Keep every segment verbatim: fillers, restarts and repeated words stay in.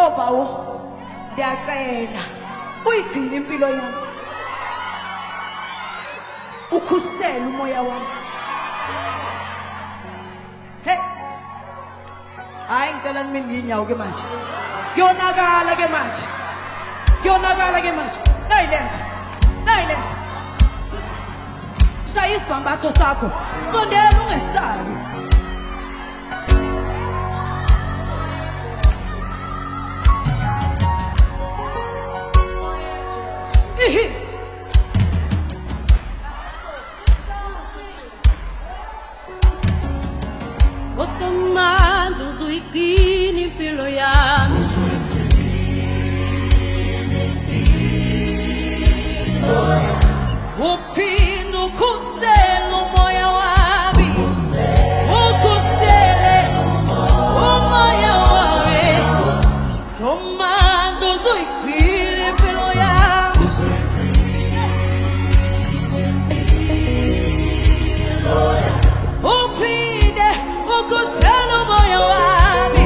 bawo ndiyacela uyigcina impilo yami ukhusela umoya wami hey hayi ngicela mina ngiyinyawo ke manje kuyonakala ke manje kuyonakala ke manje silent silent shaya isibhambatho sakho sondela ungesabi Osomando uzuyigcina impilo yami uphinde ukhusele umoya wami ukhusele umoya wami somando uzuyigcina impilo yami uphinde ukhusele umoya wami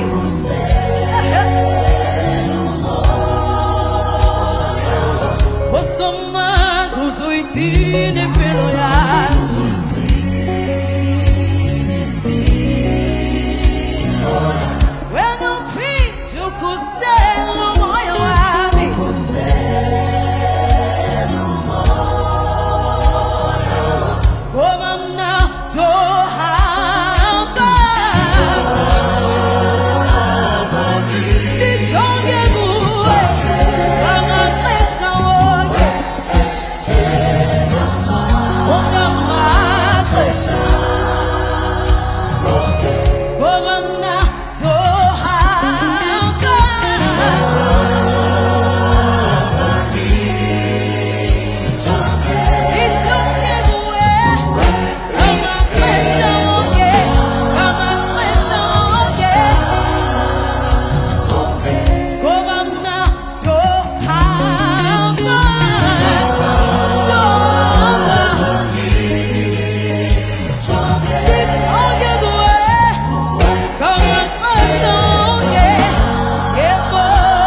osomando uzuyigcina impilo yami wena uphinde ukhusele umoya wami ngoba mna ndohamba ndijonge kuwe ngamaxesha wonke ongamaxesha ngoba mna ndohamba ndijonge kuwe ngamaxesha wonke ngamaxesha wonke ngoba mna ndohamba ndohamba ndijonge kuwe ngamaxesha wonke yebo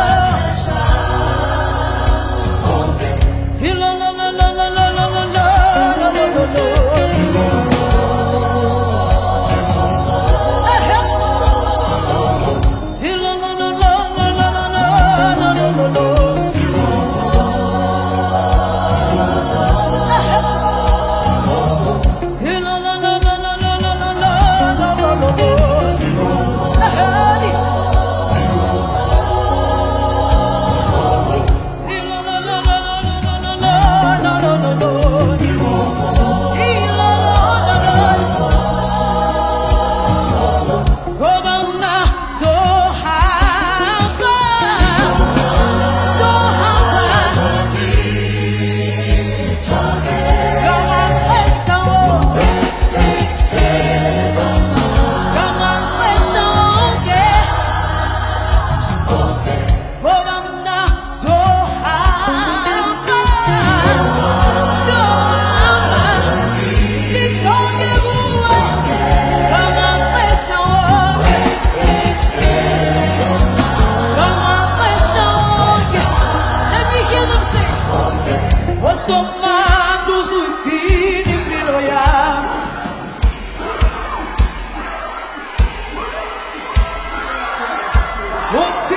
Osomando uzuyigcina impilo yami uphinde